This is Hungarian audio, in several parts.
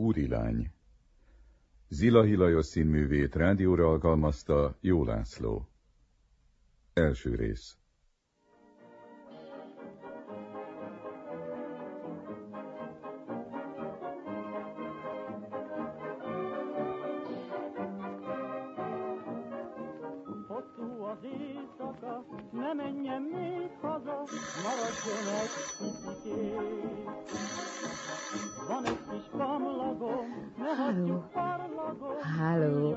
Úrilány. Zilahi Lajos színművét rádióra alkalmazta Jó László. Első rész. Hosszú az éjszaka, ne menjen még haza, maradjon egy picikét. Van egy kis kamlagom, ne hagyjuk parlagom. Halló.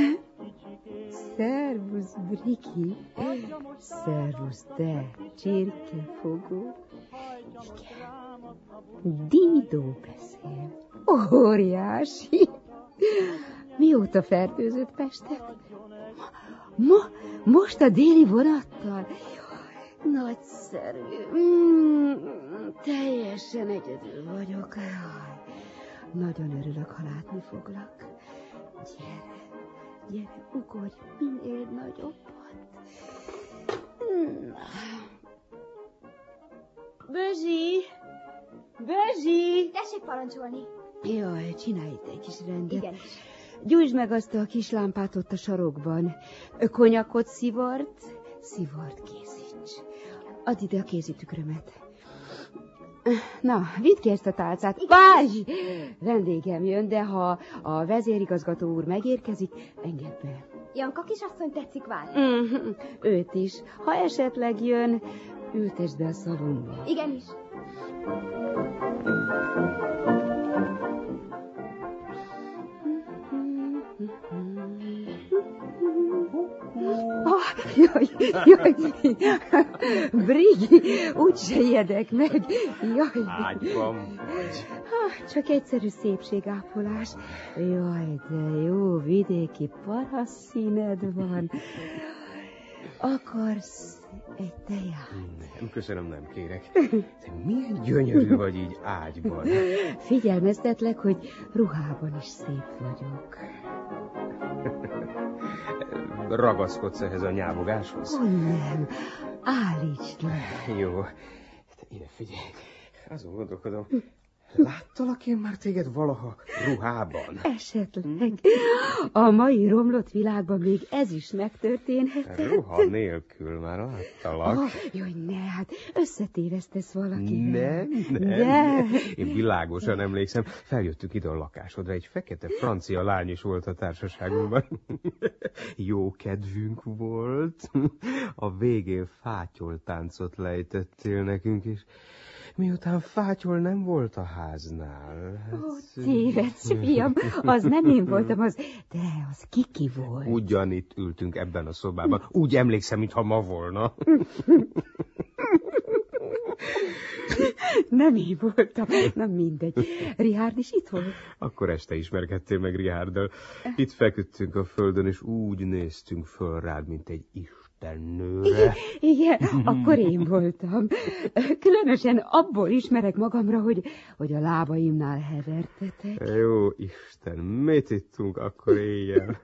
Szervusz, Briki. Szervusz, te, csirkefogó. Igen. Didó beszél. Óriási. Mióta fertőzött Pestet? Most a déli vonattal? Jaj, nagyszerű. Teljesen egyedül vagyok. Jaj, nagyon örülök, ha látni foglak. Gyere, ugorj minél nagyobbat. Bözsi! Tessék parancsolni. Jaj, csinálj itt egy kis rendet. Igen. Gyújtsd meg azt a kis lámpát ott a sarokban. Konyakot szivart készíts. Add ide a kézitükrömet. Na, vidd ki ezt a tálcát. Várj! Vendégem jön, de ha a vezérigazgató úr megérkezik, engedd be. Janka kisasszony tetszik várni? Őt is. Ha esetleg jön, ültesd be a szalomba. Igenis. Jaj, Brigi, úgyse ijedek meg. Jaj. Ágyban vagy. Csak egyszerű szépségápolás. Jaj, de jó vidéki parasszíned van. Akarsz egy teját? Nem, köszönöm, nem kérek. Te milyen gyönyörű vagy így ágyban. Figyelmeztetlek, hogy ruhában is szép vagyok. Ragaszkodsz ehhez a nyávogáshoz? Nem, állítsd le. Jó, te ide figyelj. Azon gondolkodom, láttalak én már téged valaha ruhában? Esetleg. A mai romlott világban még ez is megtörténhet. Ruha nélkül már láttalak. Jaj, ne, hát összetévesztesz valakivel. Nem. Én világosan emlékszem, feljöttünk ide a lakásodra, egy fekete francia lány is volt a társaságunkban. Jó kedvünk volt. A végén fátyoltáncot lejtettél nekünk is. Miután fátyol nem volt a háznál. Tévedsz, fiam, az nem én voltam, de az Kiki volt. Ugyanitt ültünk ebben a szobában. Úgy emlékszem, mintha ma volna. Nem én voltam, nem mindegy. Richárd is itt volt? Akkor este ismerkedtél meg Richárddal. Itt feküdtünk a földön, és úgy néztünk föl rád, mint egy istennőre. Igen, akkor én voltam. Különösen abból ismerek magamra, hogy a lábaimnál hevertetek. Jó Isten, mit ittunk akkor éjjel?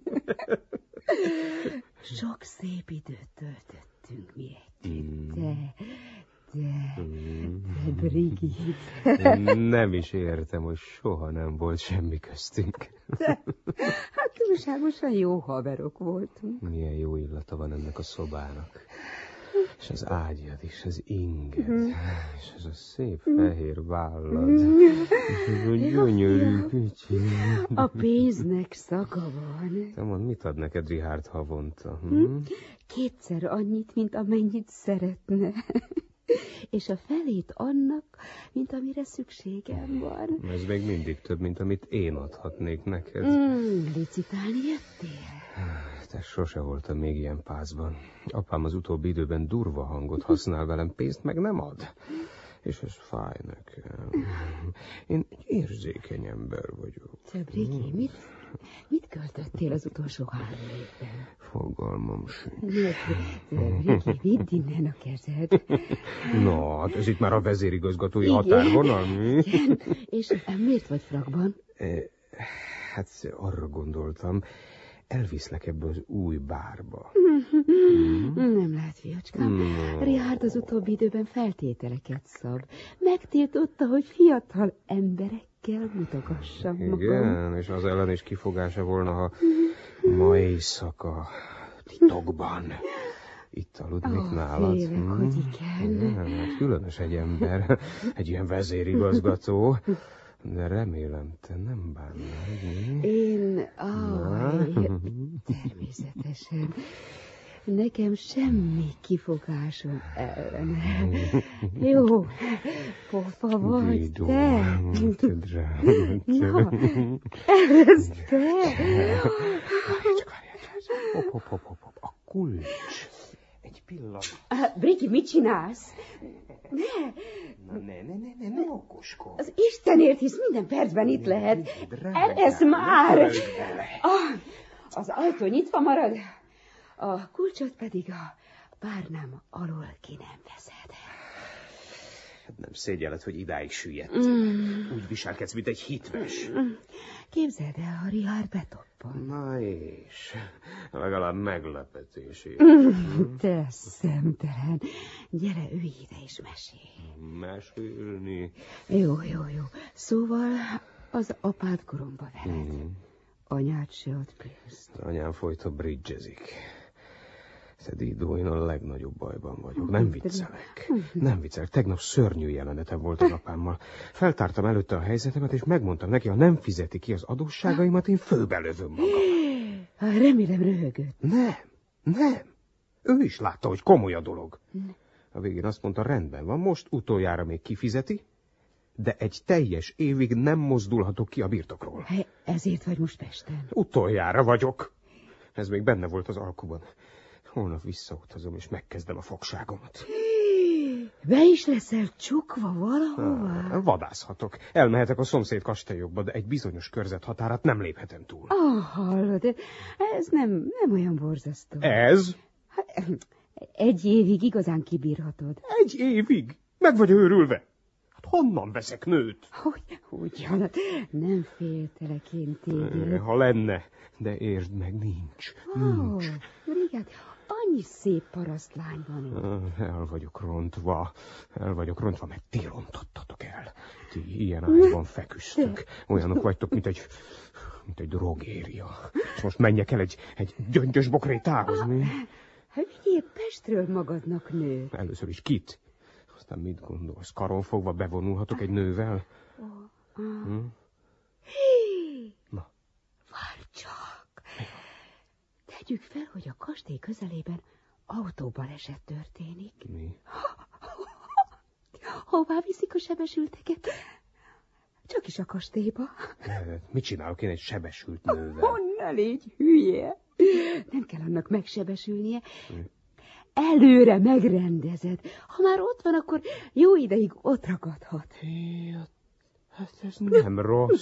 Sok szép időt töltöttünk mi együtt, de Brigitte. Nem is értem, hogy soha nem volt semmi köztünk. Hát túlságosan jó haverok voltunk. Milyen jó illata van ennek a szobának. És az ágyad is, az inged, és az a szép fehér vállad. És az a gyönyörű kicsi. A pénznek szaga van. Te mondd, mit ad neked Richárd havonta? Kétszer annyit, mint amennyit szeretne. És a felét annak, mint amire szükségem van. Ez még mindig több, mint amit én adhatnék neked. Licitálni jöttél? Te sose voltam még ilyen pászban. Apám az utóbbi időben durva hangot használ velem, pénzt meg nem ad. És ez fáj nekem. Én egy érzékeny ember vagyok. Te, Briki, mit költöttél az utolsó 3 évben? Fogalmam sincs. Briki, vidd innen a kezed. Na, hát ez itt már a vezérigazgatói határvonal, mi? Igen. És miért vagy frakban? Hát arra gondoltam, elviszlek ebbe az új bárba. Nem lehet, fiacskám. Richárd az utóbbi időben feltételeket szab. Megtiltotta, hogy fiatal emberekkel kell mutogassam magam. Igen, és az ellen is kifogása volna, ha ma éjszaka titokban itt aludnék nálad. Félek, hogy igen. Hát különös egy ember, egy ilyen vezérigazgató. De remélem, te nem bánnád. Én, természetesen. Nekem semmi kifogásom ellene. Jó, pofa vagy te. Na, ez te. Csak várjál. Hopp. A kulcs. Egy pillanat. Briki, mit csinálsz? Ne okoskodj. Az Istenért hisz minden percben itt lehet. Ez már. Az ajtó nyitva marad, a kulcsot pedig a párnám alól ki nem veszed. Nem szégyelled, hogy idáig süllyedt. Úgy viselkedsz, mint egy hitves. Képzeld el, ha Richard betoppan. Na és, legalább meglepetését. Te szemtelen. Gyere, ülj ide és mesélj. Mesélni? Jó. Szóval az apád koromba veled. Anyád se ad pénzt. Anyám folyton bridgezik. Szedidó, én a legnagyobb bajban vagyok. Nem viccelek. Tegnap szörnyű jelenetem volt az apámmal. Feltártam előtte a helyzetemet, és megmondtam neki, ha nem fizeti ki az adósságaimat, én főbelövöm magam. Remélem röhögött. Nem. Ő is látta, hogy komoly a dolog. A végén azt mondta, rendben van, most utoljára még kifizeti, de egy teljes évig nem mozdulhatok ki a birtokról. Ezért vagy most Pesten? Utoljára vagyok. Ez még benne volt az alkuban. Holnap visszautazom, és megkezdem a fogságomat. Be is leszel csukva valahová? Vadászhatok. Elmehetek a szomszéd kastélyokba, de egy bizonyos körzet határát nem léphetem túl. Hallod, ez nem olyan borzasztó. Ez? Egy évig igazán kibírhatod. Egy évig? Meg vagy őrülve? Hát honnan veszek nőt? Ugyan, nem féltelek én téged. Ha lenne, de értsd meg, nincs. Rigát, annyi szép parasztlány van itt. El vagyok rontva, mert ti rontottatok el. Ti ilyen ágyban feküztök. Olyanok vagytok, mint egy drogéria. És most menjek el egy gyöngyös bokrétához, mi? Vigyél Pestről magadnak nő. Először is kit? Aztán mit gondolsz? Karon fogva bevonulhatok egy nővel? Na. Várj csak. Tegyük fel, hogy a kastély közelében autóbaleset történik. Mi? Hová viszik a sebesülteket? Csak is a kastélyba. Mit csinálok én egy sebesült nővel? Ne légy hülye. Nem kell annak megsebesülnie. Előre megrendezed. Ha már ott van, akkor jó ideig ott ragadhat. Hát ez nem rossz.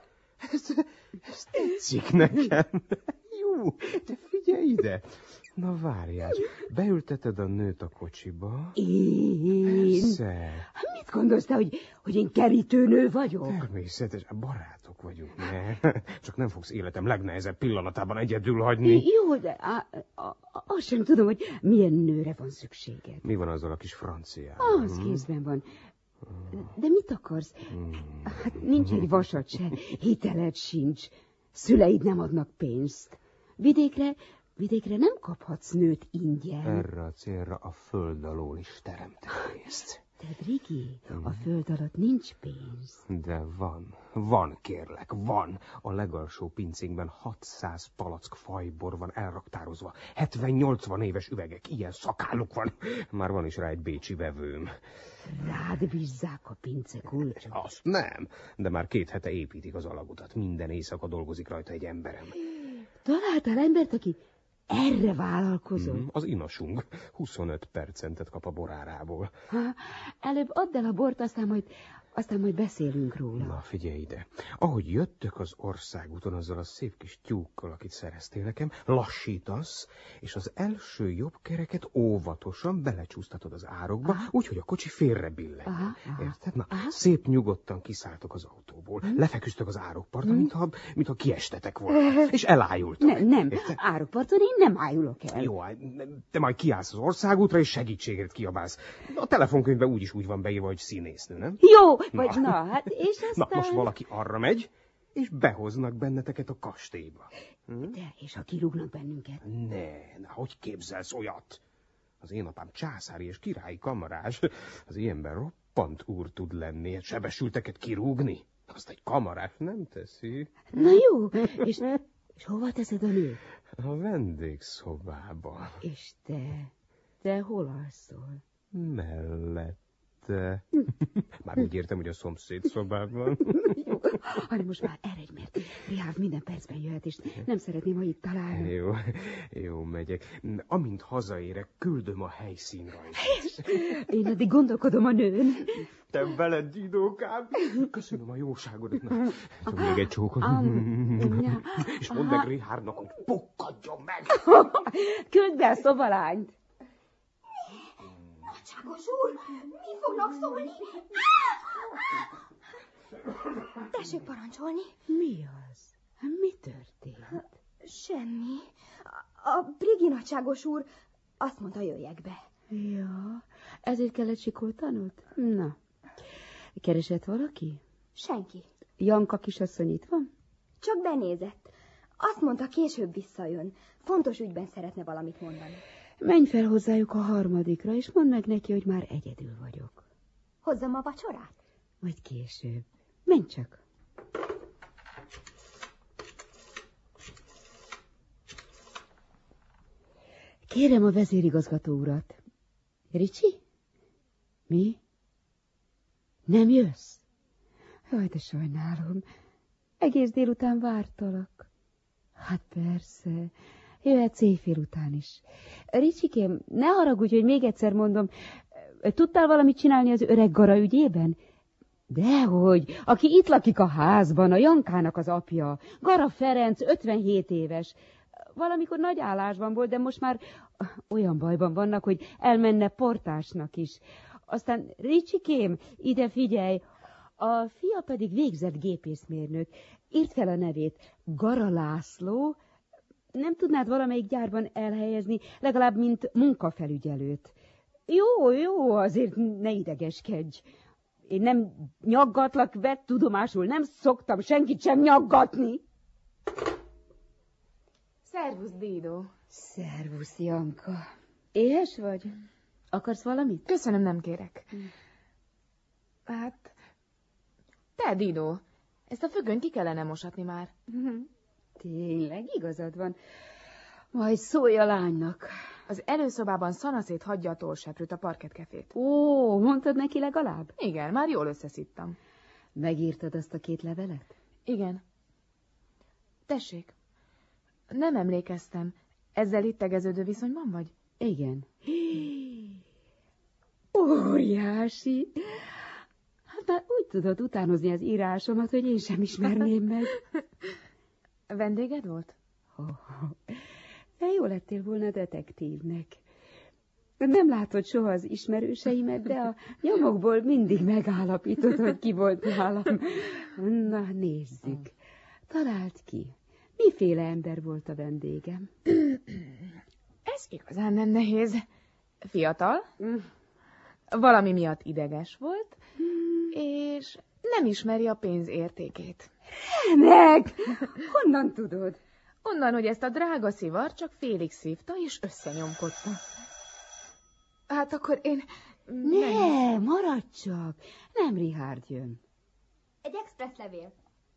Ez tetszik nekem. Jó, de figyelj ide. Na várjál, beülteted a nőt a kocsiba? Én? Persze. Mit gondolsz te, hogy én kerítőnő vagyok? Természetes, barátok vagyunk, ne? Csak nem fogsz életem legnehezebb pillanatában egyedül hagyni. Jó, de azt sem tudom, hogy milyen nőre van szükséged. Mi van azzal a kis franciával? Az kézben van. De mit akarsz? Hát nincs egy vasad se, hiteled sincs. Szüleid nem adnak pénzt. Vidékre nem kaphatsz nőt ingyen. Erre a célra a föld alól is teremtek pénzt. De Brigi, a föld alatt nincs pénz. De van kérlek, van. A legalsó pincénkben 600 palack fajbor van elraktározva. 70-80 éves üvegek, ilyen szakáluk van. Már van is rá egy bécsi vevőm. Rád bízzák a pince kulcsot? Azt nem, de már 2 hete építik az alagutat. Minden éjszaka dolgozik rajta egy emberem. Találtál embert, aki erre vállalkozol? Az inasunk 25 percentet kap a borárából. Előbb add el a bort, aztán majd beszélünk róla. Na, figyelj ide. Ahogy jöttök az országúton azzal a szép kis tyúkkal, akit szereztél nekem, lassítasz, és az első jobb kereket óvatosan belecsúsztatod az árokba, úgyhogy a kocsi félre billen. Érted? Na, szép nyugodtan kiszálltok az autóból. Lefeküztök az árokparton, mintha kiestetek volna. És elájultok. Nem, árokparton én nem ájulok el. Jó, te majd kiállsz az országútra, és segítségért kiabálsz. A telefonkönyvben úgy van beírva, hogy színésznő, nem? Jó, vagy na, hát és aztán... Na, most valaki arra megy, és behoznak benneteket a kastélyba. De, és ha kirúgnak bennünket? Ne, hogy képzelsz olyat? Az én apám császári és királyi kamarás. Az ilyenben roppant úr tud lenni, sebesülteket kirúgni. Azt egy kamarás nem teszi. Na jó, és hova teszed a nőt? A vendégszobába. És te hol alszol? Mellette. Már úgy értem, hogy a szomszéd szobában. Jó, hanem most már eredj, mert Richard minden percben jöhet, és nem szeretném, ha itt találna. Jó, megyek. Amint hazaérek, küldöm a helyszínrajzot. Én addig gondolkodom a nőn. Te veled, Didókám. Köszönöm a jóságodat. Na, még egy csókot. És mondd meg Richardnak, hogy pukkadjon meg. Küld be a szobalányt. Nagyságos úr, mi fognak szólni? Tessék parancsolni. Mi az? Mi történt? Semmi. A Brigi nagyságos úr azt mondta, jöjjek be. Ja, ezért kellett sikoltanod? Na, keresett valaki? Senki. Janka kisasszony itt van? Csak benézett. Azt mondta, később visszajön. Fontos ügyben szeretne valamit mondani. Menj fel hozzájuk a harmadikra, és mondd meg neki, hogy már egyedül vagyok. Hozzam a vacsorát? Majd később. Menj csak. Kérem a vezérigazgató urat. Ricsi? Mi? Nem jössz? Jaj, de sajnálom. Egész délután vártalak. Hát persze, jöhetsz éjfél után is. Ricsikém, ne haragudj, hogy még egyszer mondom, tudtál valamit csinálni az öreg Gara ügyében? Dehogy, aki itt lakik a házban, a Jankának az apja. Gara Ferenc, 57 éves. Valamikor nagy állásban volt, de most már olyan bajban vannak, hogy elmenne portásnak is. Aztán Ricsikém, ide figyelj, a fia pedig végzett gépészmérnök. Írd fel a nevét, Gara László. Nem tudnád valamelyik gyárban elhelyezni, legalább mint munkafelügyelőt. Jó, azért ne idegeskedj. Én nem nyaggatlak, vett tudomásul, nem szoktam senkit sem nyaggatni. Szervusz, Dido. Szervusz, Janka. Éhes vagy? Akarsz valamit? Köszönöm, nem kérek. Hát, te, Dido, ezt a függönyt ki kellene mosatni már. Tényleg, igazad van. Majd szólj a lánynak. Az előszobában szanaszét hagyja a tollseprőt, a parkettkefét. Ó, mondtad neki legalább? Igen, már jól összeszittam. Megírtad azt a 2 levelet? Igen. Tessék, nem emlékeztem. Ezzel itt tegeződő viszonyban vagy? Igen. Óriási! Hát már úgy tudod utánozni az írásomat, hogy én sem ismerném meg. Vendéged volt? Te jó lettél volna detektívnek. Nem látod soha az ismerőseimet, de a nyomokból mindig megállapítod, hogy ki volt nálam. Na, nézzük. Találd ki. Miféle ember volt a vendégem? Ez igazán nem nehéz. Fiatal, valami miatt ideges volt, és nem ismeri a pénz értékét. Remek! Honnan tudod? Onnan, hogy ezt a drága szivart csak félig szívta, és összenyomkodta. Hát akkor én... Ne, maradj csak. Nem Richard jön. Egy express levél.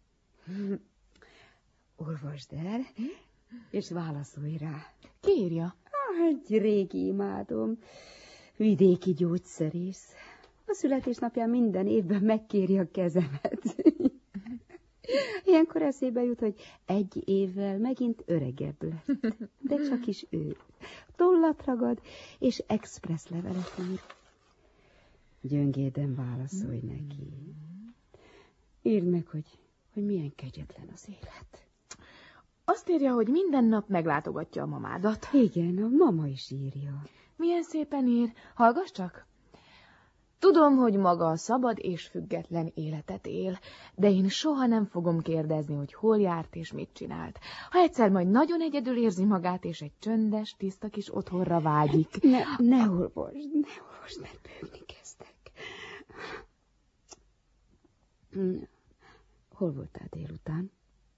Olvasd el, és válaszolj rá. Ki írja? Egy régi imádom. Vidéki gyógyszerész. A születésnapján minden évben megkéri a kezemet. Ilyenkor eszébe jut, hogy 1 évvel megint öregebb lett. De csak is ő. Tollat ragad, és express levelet ír. Gyöngéden válaszolj neki. Írd meg, hogy milyen kegyetlen az élet. Azt írja, hogy minden nap meglátogatja a mamádat. Igen, a mama is írja. Milyen szépen ír. Hallgass csak. Tudom, hogy maga szabad és független életet él, de én soha nem fogom kérdezni, hogy hol járt és mit csinált. Ha egyszer majd nagyon egyedül érzi magát, és egy csöndes, tiszta kis otthonra vágyik. Ne olvasd, mert bőgni kezdek. Hol voltál délután?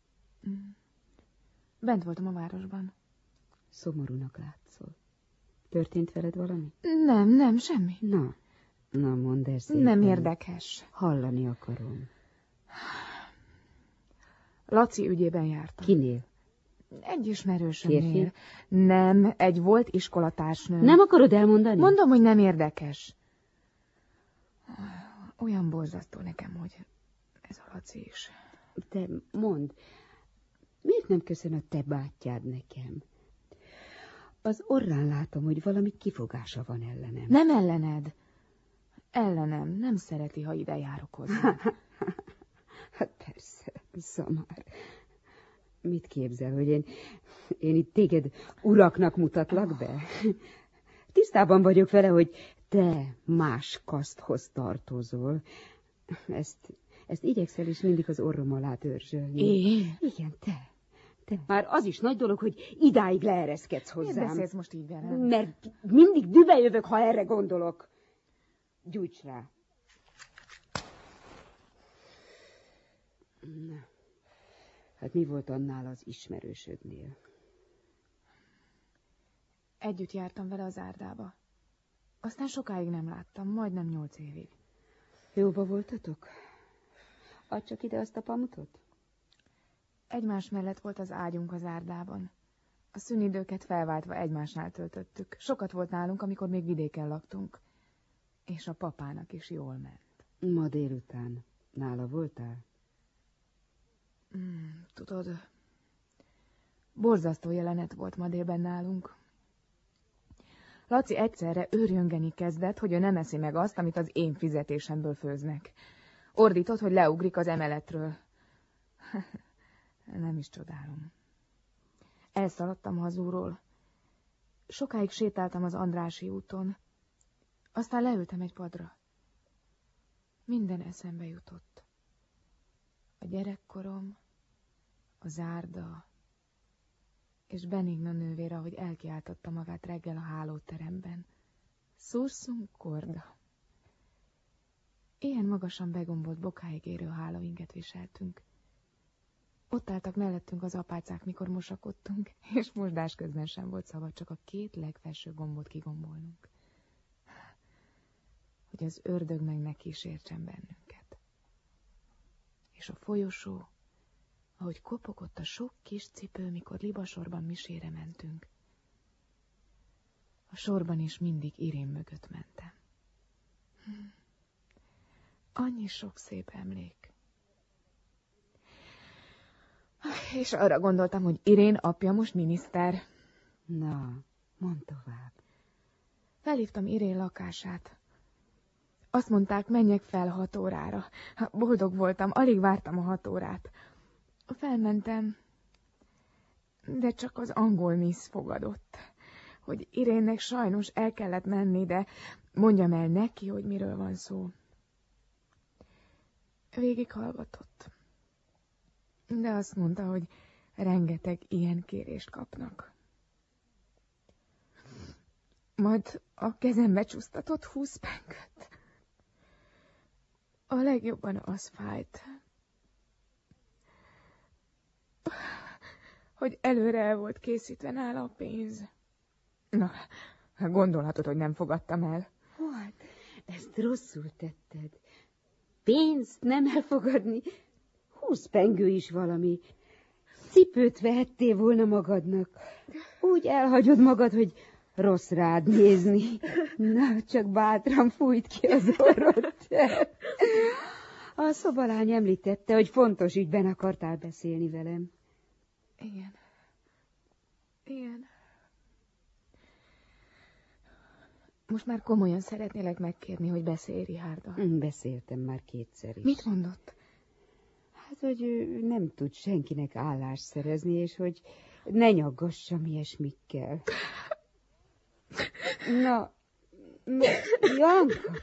Bent voltam a városban. Szomorúnak látszol. Történt veled valami? Nem, semmi. Na, mondd el szépen. Nem érdekes. Hallani akarom. Laci ügyében jártam. Kinél? Egy ismerősömnél. Férfi? Nem, egy volt iskolatársnő. Nem akarod elmondani? Mondom, hogy nem érdekes. Olyan borzasztó nekem, hogy ez a Laci is. Te mondd, miért nem köszön a te bátyád nekem? Az orrán látom, hogy valami kifogása van ellenem. Nem ellened. Ellenem. Nem szereti, ha ide járok hozzá. Hát persze, szamár. Mit képzel, hogy én itt téged uraknak mutatlak be? Tisztában vagyok vele, hogy te más kaszthoz tartozol. Ezt igyekszel is mindig az orrom alá törzsölni. Én? Igen, te. Már az is nagy dolog, hogy idáig leereszkedsz hozzám. Miért beszélsz most így velem? Mert mindig dübejövök, ha erre gondolok. Gyújts rá. Na, hát mi volt annál az ismerősödnél? Együtt jártam vele az Árdába. Aztán sokáig nem láttam, majdnem 8 évig. Jóba voltatok? Add csak ide azt a pamutot. Egymás mellett volt az ágyunk az Árdában. A szünidőket felváltva egymásnál töltöttük. Sokat volt nálunk, amikor még vidéken laktunk. És a papának is jól ment. Ma délután nála voltál? Tudod, borzasztó jelenet volt ma délben nálunk. Laci egyszerre őrjöngeni kezdett, hogy ő nem eszi meg azt, amit az én fizetésemből főznek. Ordított, hogy leugrik az emeletről. Nem is csodálom. Elszaladtam hazúról. Sokáig sétáltam az Andrássy úton. Aztán leültem egy padra. Minden eszembe jutott. A gyerekkorom, az Árda, és Benigna nővére, ahogy elkiáltotta magát reggel a hálóteremben. Sursum corda. Ilyen magasan begombolt bokáig érő hálóinget viseltünk. Ott álltak mellettünk az apácák, mikor mosakodtunk, és mosdás közben sem volt szabad csak a 2 legfelső gombot kigombolnunk. Hogy az ördög meg ne kísértsen bennünket. És a folyosó, ahogy kopogott a sok kis cipő, mikor libasorban misére mentünk. A sorban is mindig Irén mögött mentem. Annyi sok szép emlék. És arra gondoltam, hogy Irén apja most miniszter. Na, mondd tovább. Felhívtam Irén lakását. Azt mondták, menjek fel 6 órára. Boldog voltam, alig vártam a 6 órát. Felmentem, de csak az angol miss fogadott, hogy Irénnek sajnos el kellett menni, de mondjam el neki, hogy miről van szó. Végighallgatott, de azt mondta, hogy rengeteg ilyen kérést kapnak. Majd a kezembe csúsztatott 20 pengőt. A legjobban az fájt, hogy előre el volt készítve nála a pénz. Na, gondolhatod, hogy nem fogadtam el. Hát, ezt rosszul tetted. Pénzt nem elfogadni. 20 pengő is valami. Cipőt vehettél volna magadnak. Úgy elhagyod magad, hogy rossz rád nézni. Na, csak bátran fújt ki az orrod. A szobalány említette, hogy fontos ügyben akartál beszélni velem. Igen. Igen. Most már komolyan szeretnélek megkérni, hogy beszélj, Richárddal. Beszéltem már 2-szer is. Mit mondott? Hát, hogy ő nem tud senkinek állást szerezni, és hogy ne nyaggassam ilyesmikkel. Na, Janka!